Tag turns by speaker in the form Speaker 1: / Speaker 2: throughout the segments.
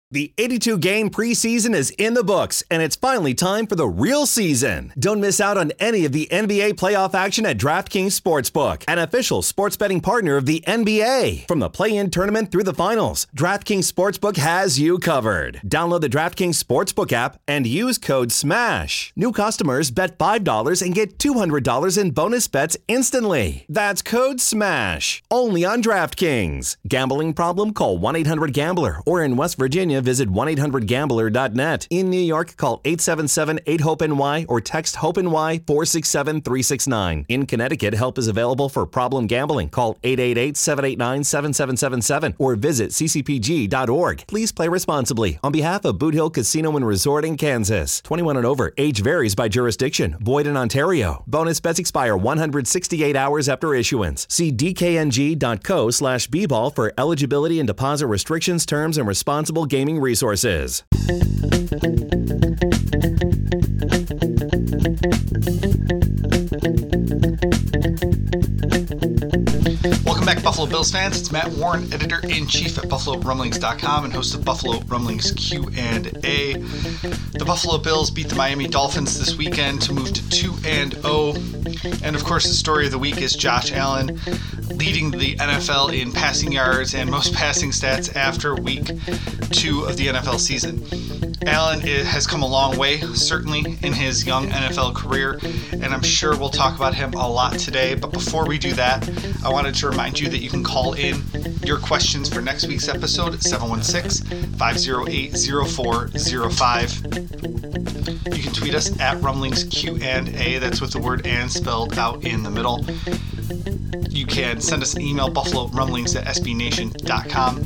Speaker 1: The 82-game preseason is in the books, and it's finally time for the real season. Don't miss out on any of the NBA playoff action at DraftKings Sportsbook, an official sports betting partner of the NBA. From the play-in tournament through the finals, DraftKings Sportsbook has you covered. Download the DraftKings Sportsbook app and use code SMASH. New customers bet $5 and get $200 in bonus bets instantly. That's code SMASH. Only on DraftKings. Gambling problem? Call 1-800-GAMBLER. Or in West Virginia, visit 1-800-GAMBLER.net. In New York, call 877-8-HOPE-NY or text HOPE-NY 467-369. In Connecticut, help is available for problem gambling. Call 888-789-7777 or visit ccpg.org. Please play responsibly. On behalf of Boot Hill Casino and Resort in Kansas. 21 and over. Age varies by jurisdiction. Void in Ontario. Bonus bets expire 168 hours after issuance. See dkng.co/bball for eligibility and deposit restrictions, terms, and responsible gaming resources.
Speaker 2: Welcome back, Buffalo Bills fans. It's Matt Warren, editor-in-chief at BuffaloRumblings.com and host of Buffalo Rumblings Q&A. The Buffalo Bills beat the Miami Dolphins this weekend to move to 2-0. And of course, the story of the week is Josh Allen leading the NFL in passing yards and most passing stats after week 2 of the NFL season. Allen has come a long way, certainly in his young NFL career, and I'm sure we'll talk about him a lot today. But before we do that, I wanted to remind you that you can call in your questions for next week's episode at 716-508-0405. You can tweet us at RumblingsQ&A, that's with the word "and" spelled out in the middle. You can send us an email, buffalorumblings@sbnation.com.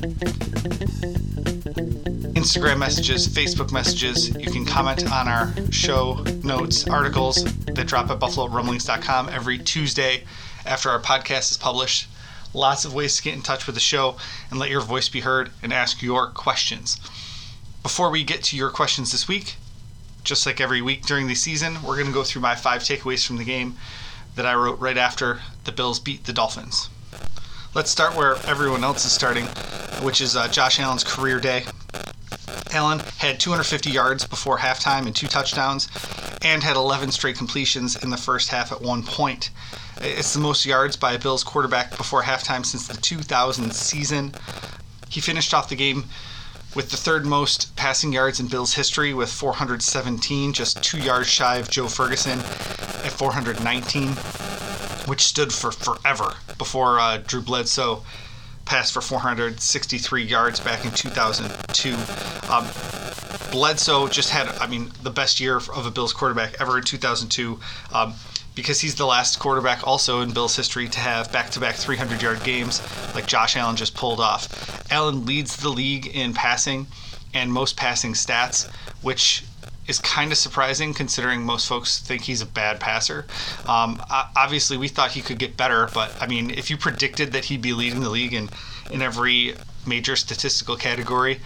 Speaker 2: Instagram messages, Facebook messages. You can comment on our show notes, articles that drop at buffalorumblings.com every Tuesday after our podcast is published. Lots of ways to get in touch with the show and let your voice be heard and ask your questions. Before we get to your questions this week, just like every week during the season, we're going to go through my 5 takeaways from the game that I wrote right after the Bills beat the Dolphins. Let's start where everyone else is starting, which is Josh Allen's career day. Allen had 250 yards before halftime and 2 touchdowns, and had 11 straight completions in the first half at one point. It's the most yards by a Bills quarterback before halftime since the 2000 season. He finished off the game with the 3rd most passing yards in Bills history with 417, just 2 yards shy of Joe Ferguson at 419, which stood for forever before Drew Bledsoe passed for 463 yards back in 2002. Bledsoe just had, the best year of a Bills quarterback ever in 2002, because he's the last quarterback also in Bills history to have back-to-back 300-yard games like Josh Allen just pulled off. Allen leads the league in passing and most passing stats, which is kind of surprising considering most folks think he's a bad passer. Obviously, we thought he could get better, but if you predicted that he'd be leading the league in every major statistical category,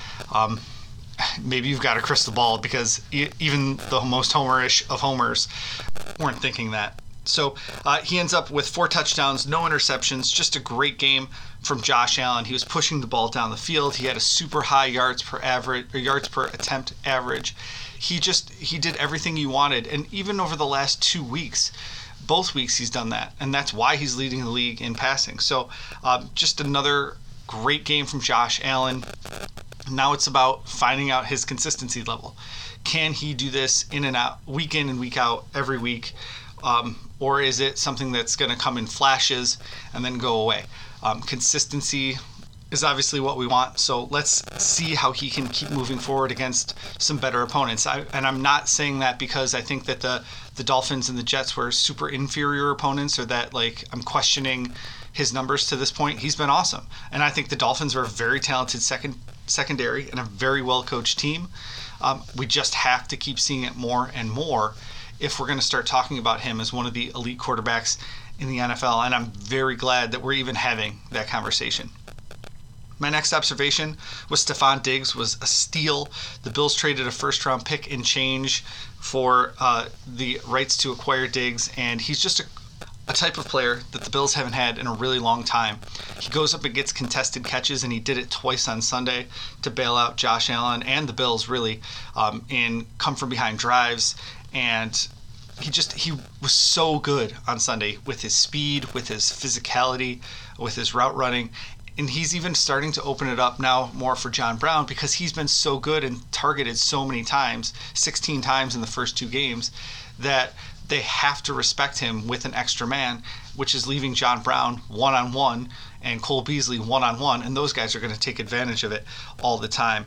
Speaker 2: maybe you've got a crystal ball, because even the most homerish of homers weren't thinking that. So he ends up with 4 touchdowns, no interceptions, just a great game from Josh Allen. He was pushing the ball down the field. He had a super high yards per attempt average. He did everything you wanted, and even over the last 2 weeks, both weeks he's done that, and that's why he's leading the league in passing. So just another great game from Josh Allen. Now it's about finding out his consistency level. Can he do this in and out, week in and week out, every week? Or is it something that's going to come in flashes and then go away? Consistency is obviously what we want, so let's see how he can keep moving forward against some better opponents. And I'm not saying that because I think that the Dolphins and the Jets were super inferior opponents, or that I'm questioning his numbers to this point. He's been awesome, and I think the Dolphins are a very talented secondary and a very well-coached team. We just have to keep seeing it more and more if we're going to start talking about him as one of the elite quarterbacks in the NFL, and I'm very glad that we're even having that conversation. My next observation was Stephon Diggs was a steal. The Bills traded a first-round pick and change for the rights to acquire Diggs, and he's just a type of player that the Bills haven't had in a really long time. He goes up and gets contested catches, and he did it twice on Sunday to bail out Josh Allen and the Bills, really, in come-from-behind drives. And he was so good on Sunday with his speed, with his physicality, with his route running. And he's even starting to open it up now more for John Brown because he's been so good and targeted so many times, 16 times in the first 2 games, that they have to respect him with an extra man, which is leaving John Brown one-on-one and Cole Beasley one-on-one, and those guys are going to take advantage of it all the time.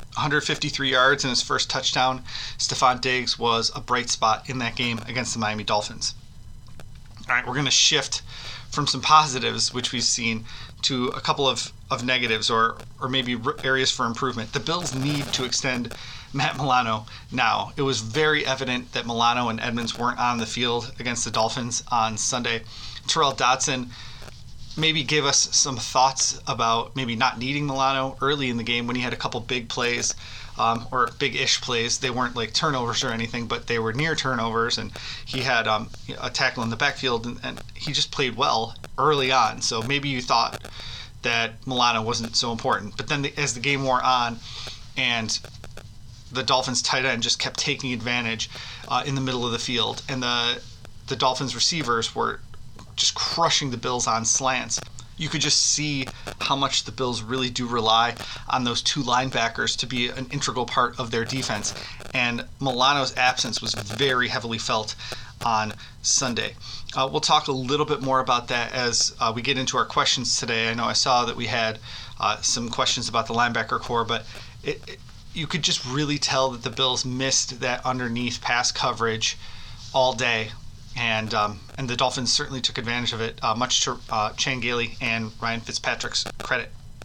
Speaker 2: 153 yards in his first touchdown. Stefon Diggs was a bright spot in that game against the Miami Dolphins. All right, we're going to shift from some positives, which we've seen, to a couple of negatives or maybe areas for improvement. The Bills need to extend Matt Milano now. It was very evident that Milano and Edmonds weren't on the field against the Dolphins on Sunday. Terrell Dodson maybe gave us some thoughts about maybe not needing Milano early in the game when he had a couple big plays, or big-ish plays. They weren't like turnovers or anything, but they were near turnovers, and he had a tackle in the backfield, and he just played well early on. So maybe you thought that Milano wasn't so important. But then as the game wore on, and the Dolphins tight end just kept taking advantage in the middle of the field, and the Dolphins receivers were just crushing the Bills on slants. You could just see how much the Bills really do rely on those 2 linebackers to be an integral part of their defense. And Milano's absence was very heavily felt on Sunday. We'll talk a little bit more about that as we get into our questions today. I know I saw that we had some questions about the linebacker core, but you could just really tell that the Bills missed that underneath pass coverage all day. And the Dolphins certainly took advantage of it, much to Chan Gailey and Ryan Fitzpatrick's credit.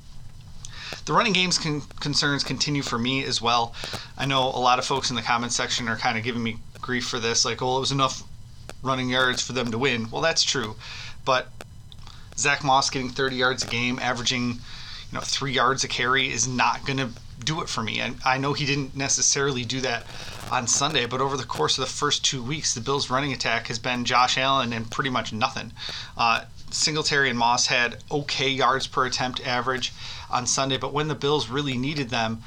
Speaker 2: The running game's concerns continue for me as well. I know a lot of folks in the comments section are kind of giving me grief for this, like, well, it was enough running yards for them to win. Well, that's true, but Zach Moss getting 30 yards a game, averaging 3 yards a carry is not going to do it for me. And I know he didn't necessarily do that on Sunday, but over the course of the first 2 weeks, the Bills' running attack has been Josh Allen and pretty much nothing. Singletary and Moss had okay yards per attempt average on Sunday, but when the Bills really needed them,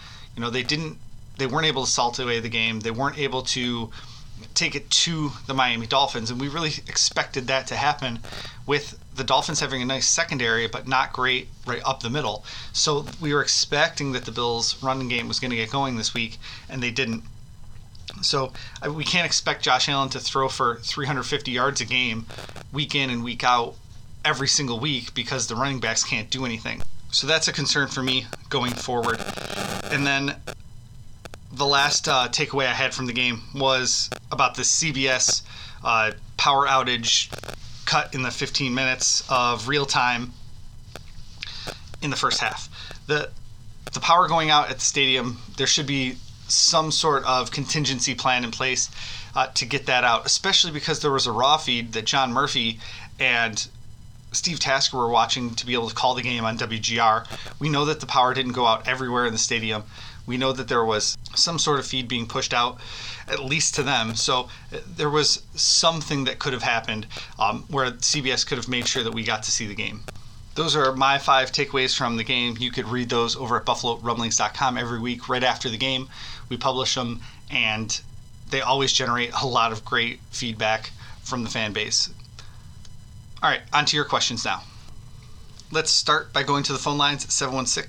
Speaker 2: they weren't able to salt away the game. They weren't able to take it to the Miami Dolphins, and we really expected that to happen with the Dolphins having a nice secondary, but not great right up the middle. So we were expecting that the Bills' running game was going to get going this week, and they didn't. So we can't expect Josh Allen to throw for 350 yards a game week in and week out every single week because the running backs can't do anything. So that's a concern for me going forward. And then the last takeaway I had from the game was about the CBS power outage cut in the 15 minutes of real time in the first half. The power going out at the stadium, there should be some sort of contingency plan in place to get that out, especially because there was a raw feed that John Murphy and Steve Tasker were watching to be able to call the game on WGR. We know that the power didn't go out everywhere in the stadium. We know that there was some sort of feed being pushed out, at least to them. So there was something that could have happened where CBS could have made sure that we got to see the game. Those are my 5 takeaways from the game. You could read those over at BuffaloRumblings.com every week right after the game. We publish them, and they always generate a lot of great feedback from the fan base. All right, on to your questions now. Let's start by going to the phone lines at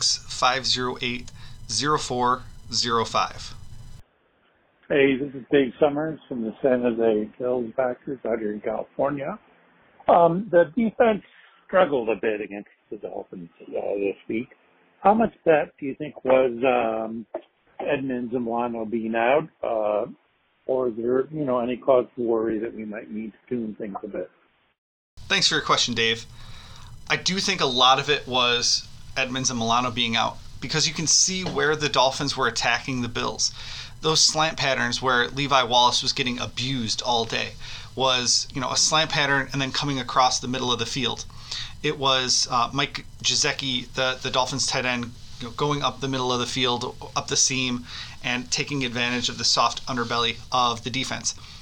Speaker 2: 716-508-0405.
Speaker 3: Hey, this is Dave Summers from the San Jose Bills backers out here in California. The defense struggled a bit against the Dolphins this week. How much of that do you think was Edmonds and Milano being out, or is there any cause for worry that we might need to tune things a bit?
Speaker 2: Thanks for your question, Dave. I do think a lot of it was Edmonds and Milano being out because you can see where the Dolphins were attacking the Bills. Those slant patterns where Levi Wallace was getting abused all day was, a slant pattern and then coming across the middle of the field. It was Mike Gesicki, the Dolphins tight end, going up the middle of the field, up the seam, and taking advantage of the soft underbelly of the defense.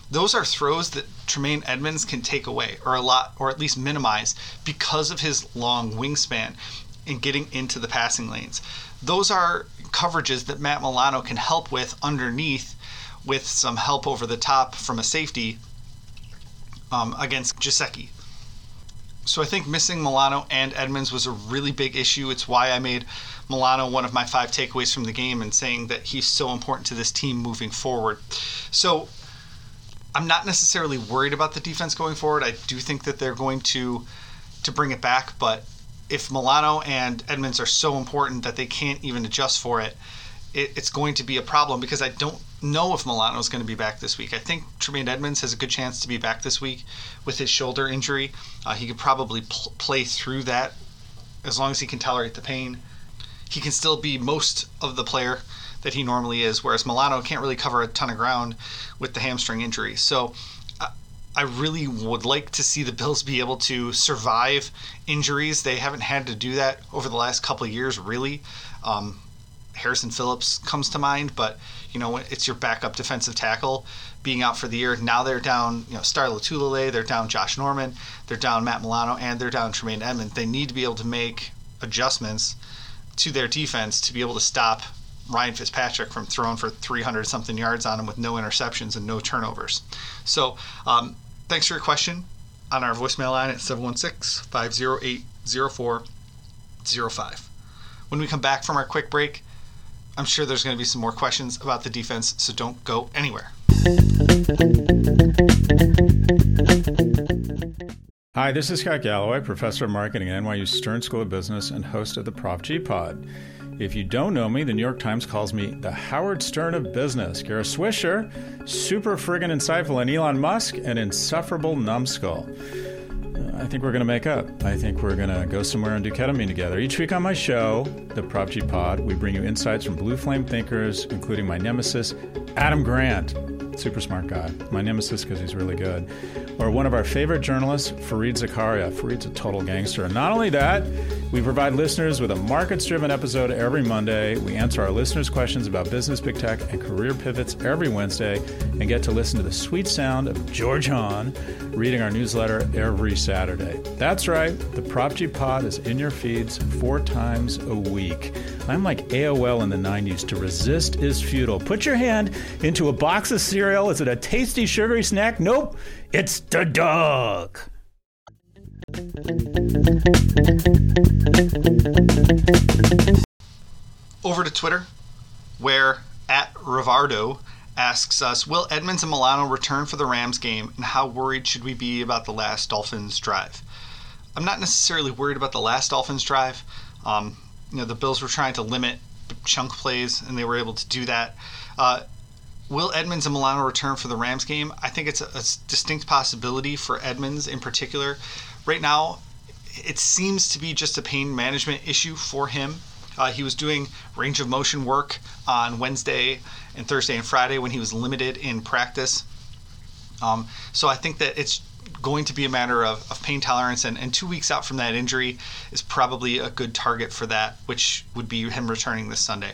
Speaker 2: those are throws that Tremaine Edmunds can take away, or at least minimize, because of his long wingspan in getting into the passing lanes. Those are coverages that Matt Milano can help with underneath, with some help over the top from a safety against Gesicki. So I think missing Milano and Edmunds was a really big issue. It's why I made Milano one of my 5 takeaways from the game and saying that he's so important to this team moving forward. So I'm not necessarily worried about the defense going forward. I do think that they're going to bring it back, but if Milano and Edmunds are so important that they can't even adjust for it, it's going to be a problem, because I don't know if Milano is going to be back this week. I think Tremaine Edmunds has a good chance to be back this week with his shoulder injury. He could probably play through that as long as he can tolerate the pain. He can still be most of the player that he normally is, whereas Milano can't really cover a ton of ground with the hamstring injury. So I really would like to see the Bills be able to survive injuries. They haven't had to do that over the last couple of years, really. Harrison Phillips comes to mind, but it's your backup defensive tackle being out for the year. Now they're down, Star Lotulelei, they're down Josh Norman, they're down Matt Milano, and they're down Tremaine Edmunds. They need to be able to make adjustments to their defense to be able to stop Ryan Fitzpatrick from throwing for 300-something yards on him with no interceptions and no turnovers. So thanks for your question on our voicemail line at 716-508-0405. When we come back from our quick break, I'm sure there's going to be some more questions about the defense, so don't go anywhere.
Speaker 4: Hi, this is Scott Galloway, professor of marketing at NYU Stern School of Business and host of the Prop G Pod. If you don't know me, the New York Times calls me the Howard Stern of business. Kara Swisher, super friggin' insightful, and Elon Musk, an insufferable numbskull. I think we're going to make up. I think we're going to go somewhere and do ketamine together. Each week on my show, the Prop G Pod, we bring you insights from blue flame thinkers, including my nemesis, Adam Grant. Super smart guy. My nemesis because he's really good. Or one of our favorite journalists, Fareed Zakaria. Fareed's a total gangster. And not only that, we provide listeners with a markets-driven episode every Monday. We answer our listeners' questions about business, big tech, and career pivots every Wednesday, and get to listen to the sweet sound of George Hahn reading our newsletter every Saturday. That's right. The Prop G Pod is in your feeds 4 times a week. I'm like AOL in the 90s. To resist is futile. Put your hand into a box of cereal. Is it a tasty, sugary snack? Nope. It's the dog.
Speaker 2: Over to Twitter, where @Rivardo asks us, will Edmunds and Milano return for the Rams game, and how worried should we be about the last Dolphins drive? I'm not necessarily worried about the last Dolphins drive. The Bills were trying to limit chunk plays, and they were able to do that. Will Edmunds and Milano return for the Rams game? I think it's a distinct possibility for Edmunds in particular. Right now, it seems to be just a pain management issue for him. He was doing range of motion work on Wednesday and Thursday and Friday when he was limited in practice. So I think that it's going to be a matter of pain tolerance, and 2 weeks out from that injury is probably a good target for that, which would be him returning this Sunday.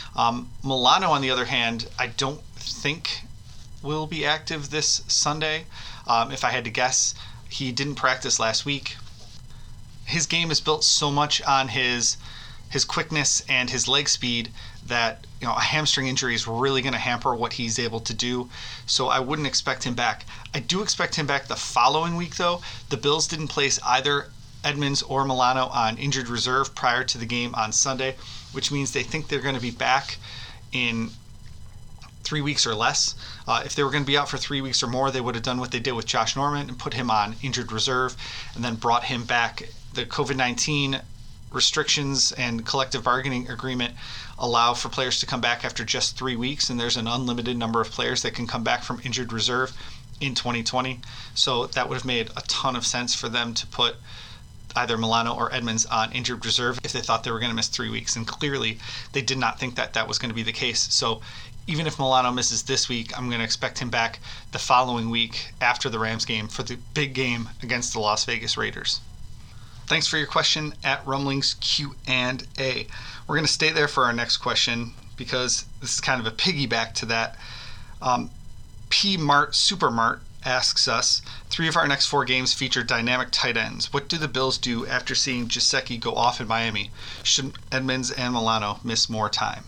Speaker 2: Milano, on the other hand, I don't think will be active this Sunday. If I had to guess, he didn't practice last week. His game is built so much on his quickness and his leg speed that a hamstring injury is really going to hamper what he's able to do. So I wouldn't expect him back. I do expect him back the following week, though. The Bills didn't place either Edmunds or Milano on injured reserve prior to the game on Sunday, which means they think they're going to be back in 3 weeks or less. If they were going to be out for 3 weeks or more, they would have done what they did with Josh Norman and put him on injured reserve and then brought him back. The COVID-19 restrictions and collective bargaining agreement allow for players to come back after just 3 weeks, and there's an unlimited number of players that can come back from injured reserve in 2020. So that would have made a ton of sense for them to put either Milano or Edmunds on injured reserve if they thought they were going to miss 3 weeks. And clearly they did not think that was going to be the case. So even if Milano misses this week, I'm going to expect him back the following week after the Rams game for the big game against the Las Vegas Raiders. Thanks for your question @Rumblings Q&A. We're going to stay there for our next question because this is kind of a piggyback to that. P. Mart Supermart asks us, 3 of our next 4 games feature dynamic tight ends. What do the Bills do after seeing Gesicki go off in Miami? Should Edmonds and Milano miss more time?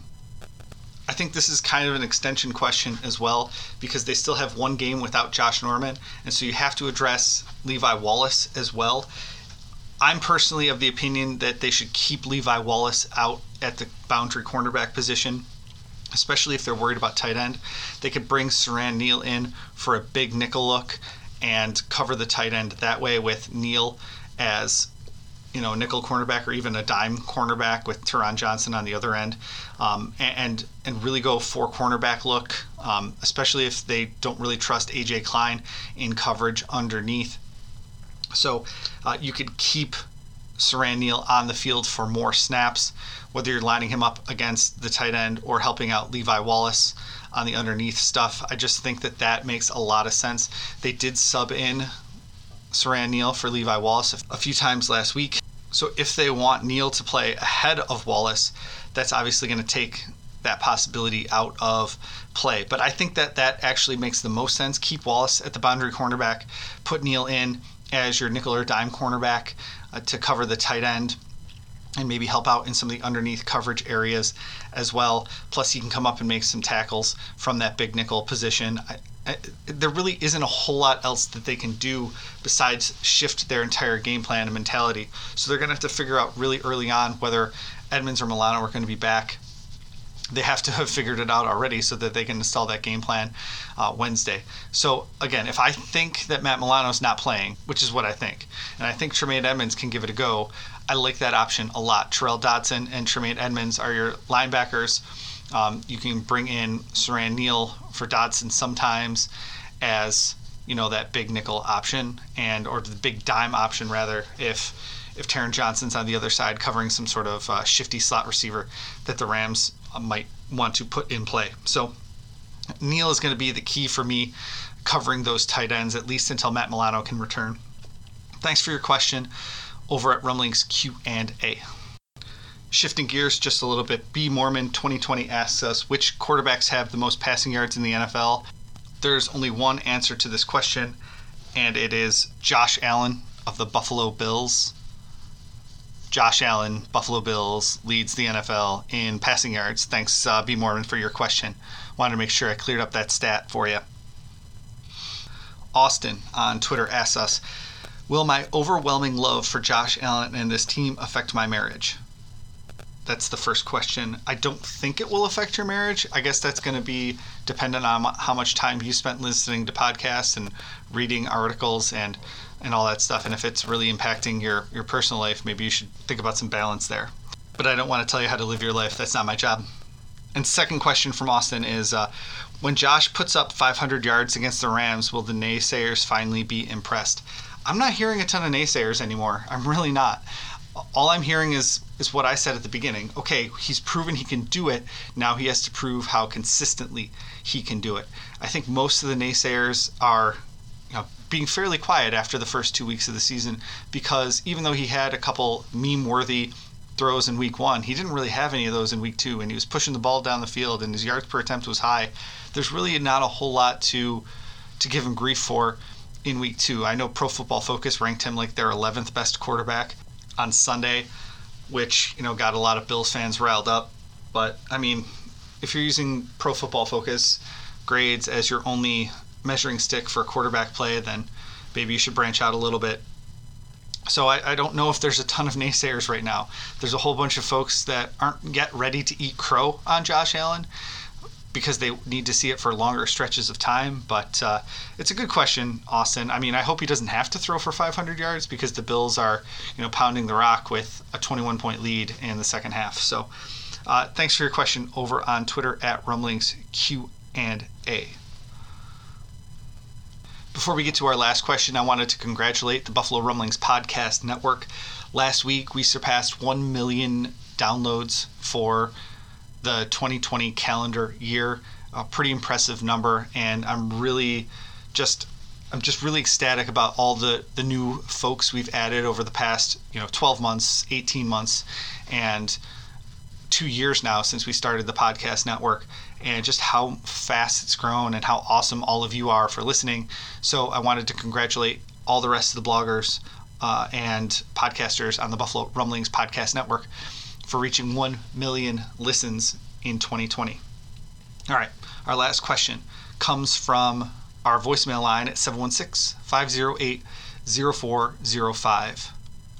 Speaker 2: I think this is kind of an extension question as well, because they still have 1 game without Josh Norman, and so you have to address Levi Wallace as well. I'm personally of the opinion that they should keep Levi Wallace out at the boundary cornerback position, especially if they're worried about tight end. They could bring Siran Neal in for a big nickel look and cover the tight end that way with Neal as, nickel cornerback, or even a dime cornerback with Teron Johnson on the other end, and really go 4 cornerback look, especially if they don't really trust AJ Klein in coverage underneath. So you could keep Siran Neal on the field for more snaps, whether you're lining him up against the tight end or helping out Levi Wallace on the underneath stuff. I just think that makes a lot of sense. They did sub in Siran Neal for Levi Wallace a few times last week. So if they want Neal to play ahead of Wallace, that's obviously going to take that possibility out of play. But I think that actually makes the most sense. Keep Wallace at the boundary cornerback, put Neal in as your nickel or dime cornerback to cover the tight end and maybe help out in some of the underneath coverage areas as well. Plus, he can come up and make some tackles from that big nickel position. There really isn't a whole lot else that they can do besides shift their entire game plan and mentality. So they're going to have to figure out really early on whether Edmonds or Milano are going to be back. They have to have figured it out already so that they can install that game plan Wednesday. So again, if I think that Matt Milano's not playing, which is what I think, and I think Tremaine Edmonds can give it a go, I like that option a lot. Terrell Dodson and Tremaine Edmonds are your linebackers. You can bring in Siran Neal for Dodson sometimes as, that big nickel option, or the big dime option rather, if Teron Johnson's on the other side covering some sort of shifty slot receiver that the Rams might want to put in play. So Neal is going to be the key for me covering those tight ends, at least until Matt Milano can return. Thanks for your question over at Rumblings Q&A. Shifting gears just a little bit, B. Mormon 2020 asks us, which quarterbacks have the most passing yards in the NFL? There's only one answer to this question, and it is Josh Allen of the Buffalo Bills. Josh Allen, Buffalo Bills, leads the NFL in passing yards. Thanks, B. Mormon, for your question. Wanted to make sure I cleared up that stat for you. Austin on Twitter asks us, will my overwhelming love for Josh Allen and this team affect my marriage? That's the first question. I don't think it will affect your marriage. I guess that's going to be dependent on how much time you spent listening to podcasts and reading articles and all that stuff. And if it's really impacting your personal life, maybe you should think about some balance there. But I don't want to tell you how to live your life. That's not my job. And second question from Austin is, when Josh puts up 500 yards against the Rams, will the naysayers finally be impressed? I'm not hearing a ton of naysayers anymore. I'm really not. All I'm hearing is what I said at the beginning. Okay, he's proven he can do it. Now he has to prove how consistently he can do it. I think most of the naysayers are being fairly quiet after the first 2 weeks of the season, because even though he had a couple meme-worthy throws in week 1, he didn't really have any of those in week 2, and he was pushing the ball down the field, and his yards per attempt was high. There's really not a whole lot to give him grief for in week 2. I know Pro Football Focus ranked him like their 11th best quarterback on Sunday, which got a lot of Bills fans riled up. But I mean, if you're using Pro Football Focus grades as your only measuring stick for quarterback play, then maybe you should branch out a little bit. So I don't know if there's a ton of naysayers right now. There's a whole bunch of folks that aren't yet ready to eat crow on Josh Allen because they need to see it for longer stretches of time. But it's a good question, Austin. I mean, I hope he doesn't have to throw for 500 yards because the Bills are, pounding the rock with a 21-point lead in the second half. So thanks for your question over on Twitter at Rumblings Q&A. Before we get to our last question, I wanted to congratulate the Buffalo Rumblings Podcast Network. Last week, we surpassed 1 million downloads for the 2020 calendar year. A pretty impressive number, and I'm just really ecstatic about all the new folks we've added over the past 12 months, 18 months, and 2 years now since we started the podcast network. and just how fast it's grown and how awesome all of you are for listening. So I wanted to congratulate all the rest of the bloggers and podcasters on the Buffalo Rumblings Podcast Network for reaching 1 million listens in 2020. All right, our last question comes from our voicemail line at 716-508-0405.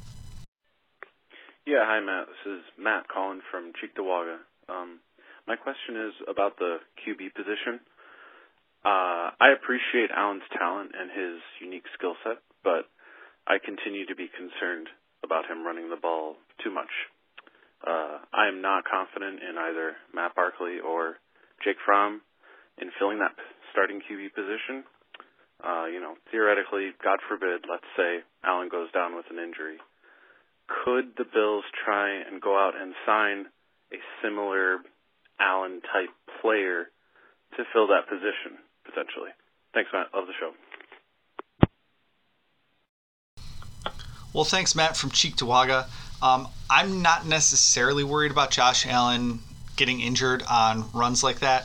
Speaker 5: Yeah, hi Matt. This is Matt calling from Cheektowaga. My question is about the QB position. I appreciate Allen's talent and his unique skill set, but I continue to be concerned about him running the ball too much. I am not confident in either Matt Barkley or Jake Fromm in filling that starting QB position. Theoretically, God forbid, let's say Allen goes down with an injury. Could the Bills try and go out and sign a similar Allen-type player to fill that position, potentially? Thanks, Matt. Love the show.
Speaker 2: Well, thanks, Matt from Cheektowaga. I'm not necessarily worried about Josh Allen getting injured on runs like that.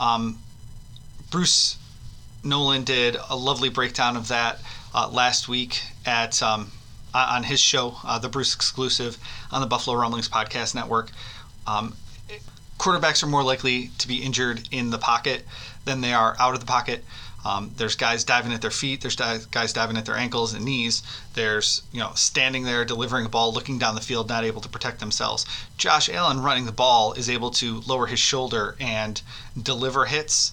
Speaker 2: Bruce Nolan did a lovely breakdown of that last week at on his show, the Bruce Exclusive, on the Buffalo Rumblings Podcast Network. Quarterbacks are more likely to be injured in the pocket than they are out of the pocket. There's guys diving at their feet. There's guys diving at their ankles and knees. There's, standing there delivering a ball, looking down the field, not able to protect themselves. Josh Allen running the ball is able to lower his shoulder and deliver hits.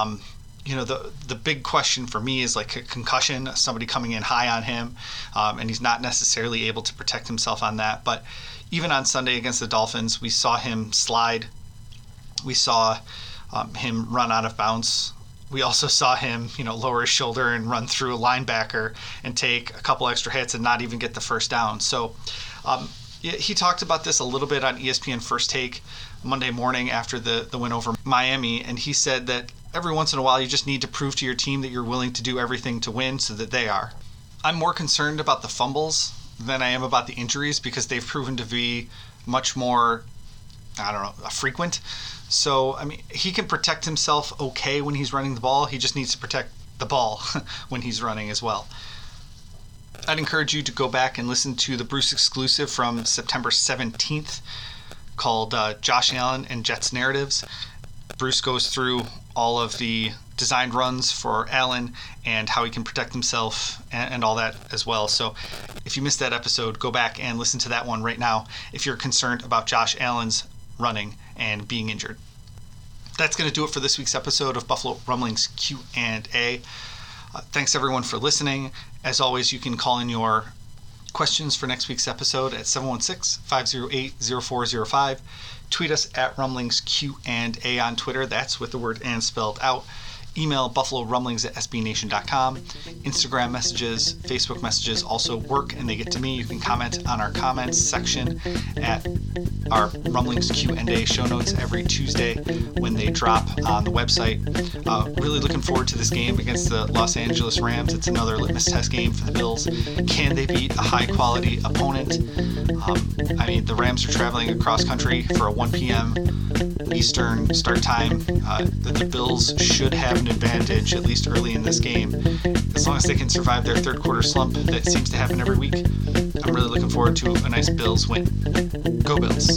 Speaker 2: The big question for me is like a concussion, somebody coming in high on him, and he's not necessarily able to protect himself on that. But even on Sunday against the Dolphins, we saw him slide. We saw him run out of bounds. We also saw him, lower his shoulder and run through a linebacker and take a couple extra hits and not even get the first down. So he talked about this a little bit on ESPN First Take Monday morning after the win over Miami, and he said that every once in a while you just need to prove to your team that you're willing to do everything to win so that they are. I'm more concerned about the fumbles than I am about the injuries because they've proven to be much more, frequent. So, he can protect himself okay when he's running the ball. He just needs to protect the ball when he's running as well. I'd encourage you to go back and listen to the Bruce Exclusive from September 17th called Josh Allen and Jets Narratives. Bruce goes through all of the designed runs for Allen and how he can protect himself and all that as well. So if you missed that episode, go back and listen to that one right now if you're concerned about Josh Allen's running and being injured. That's going to do it for this week's episode of Buffalo Rumblings Q&A. Thanks everyone for listening. As always, you can call in your questions for next week's episode at 716-508-0405. Tweet us at Rumblings Q&A on Twitter. That's with the word "and" spelled out. Email buffalorumblings@sbnation.com. Instagram messages, Facebook messages also work and they get to me. You can comment on our comments section at our Rumblings Q&A show notes every Tuesday when they drop on the website. Really looking forward to this game against the Los Angeles Rams. It's another litmus test game for the Bills. Can they beat a high quality opponent? The Rams are traveling across country for a 1 p.m. Eastern start time. The Bills should have an advantage, at least early in this game, as long as they can survive their third quarter slump that seems to happen every week. I'm really looking forward to a nice Bills win. Go Bills.